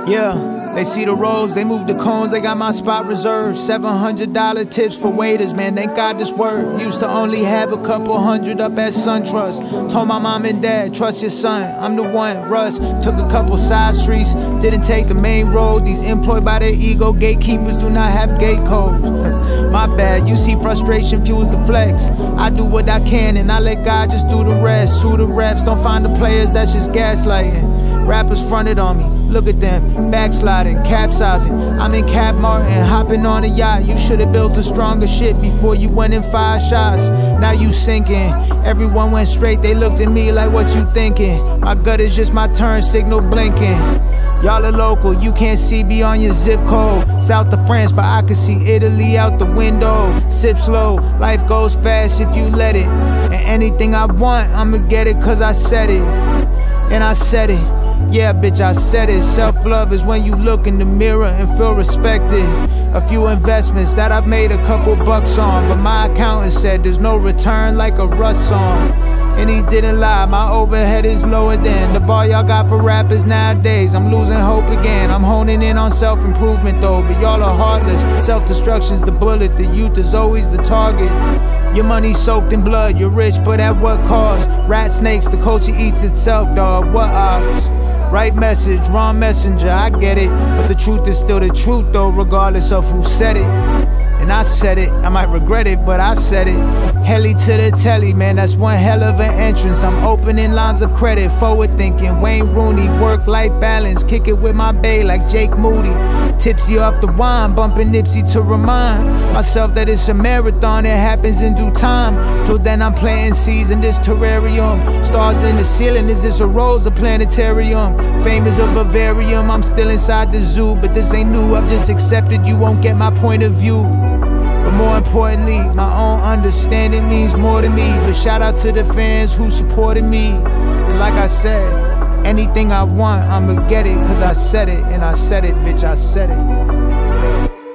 Yeah, they see the roads, they move the cones, they got my spot reserved. $700 tips for waiters, man, thank God this word. Used to only have a couple hundred up at SunTrust. Told my mom and dad, trust your son, I'm the one. Russ took a couple side streets, didn't take the main road. These employed by their ego gatekeepers do not have gate codes. My bad, you see frustration fuels the flex. I do what I can and I let God just do the rest. Sue the refs, don't find the players, that's just gaslighting. Rappers fronted on me, look at them, backsliding, capsizing. I'm in Cap Martin, hopping on a yacht. You should've built a stronger shit before you went in 5 shots. Now you sinking, everyone went straight, they looked at me like, what you thinking? My gut is just my turn signal blinking. Y'all are local, you can't see beyond your zip code. South of France, but I can see Italy out the window. Sip slow, life goes fast if you let it. And anything I want, I'ma get it cause I said it. And I said it. Yeah, bitch, I said it. Self-love is when you look in the mirror and feel respected. A few investments that I've made a couple bucks on, but my accountant said there's no return like a Russ song. And he didn't lie, my overhead is lower than the bar y'all got for rappers nowadays. I'm losing hope again, I'm honing in on self-improvement though. But y'all are heartless, self-destruction's the bullet. The youth is always the target. Your money soaked in blood, you're rich, but at what cost? Rat snakes, the culture eats itself, dog, what odds? Right message, wrong messenger, I get it. But the truth is still the truth though, regardless of who said it. And I said it, I might regret it, but I said it. Heli to the telly, man, that's one hell of an entrance. I'm opening lines of credit, forward thinking. Wayne Rooney, work-life balance, kick it with my bae like Jake Moody. Tipsy off the wine, bumping Nipsey to remind myself that it's a marathon, it happens in due time. Till then I'm planting seeds in this terrarium. Stars in the ceiling, is this a rose, a planetarium? Fame is a vivarium, I'm still inside the zoo. But this ain't new, I've just accepted you won't get my point of view. But more importantly, my own understanding means more to me. But shout out to the fans who supported me. And like I said, anything I want, I'ma get it. Cause I said it, and I said it, bitch, I said it. For real.